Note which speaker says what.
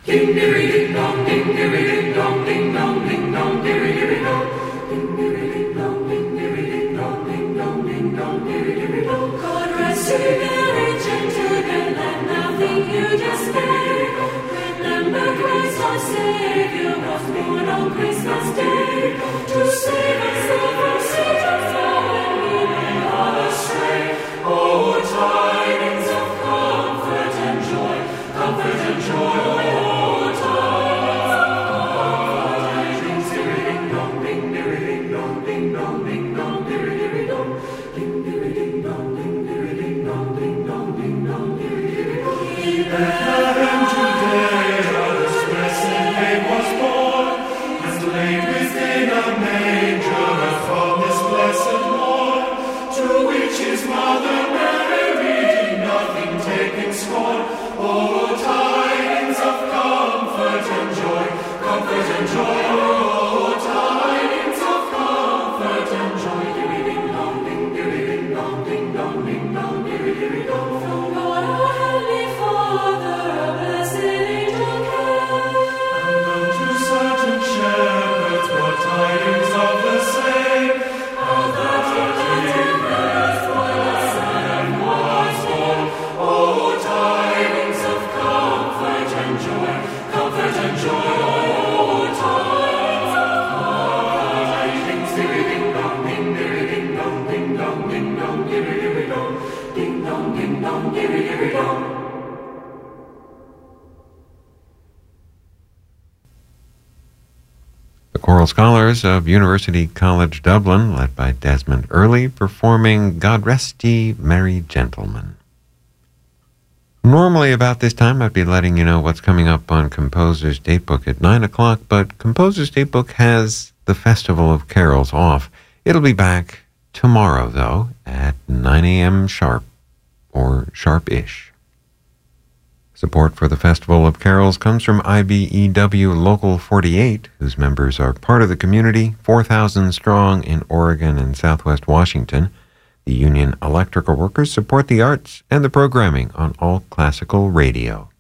Speaker 1: Choral Scholars of University College Dublin, led by Desmond Early, performing God Rest Ye Merry Gentlemen. Normally about this time I'd be letting you know what's coming up on Composer's Datebook at 9 o'clock, but Composer's Datebook has the Festival of Carols off. It'll be back tomorrow, though, at 9 a.m. sharp, or sharp-ish. Support for the Festival of Carols comes from IBEW Local 48, whose members are part of the community, 4,000 strong in Oregon and Southwest Washington. The union electrical workers support the arts and the programming on all classical radio.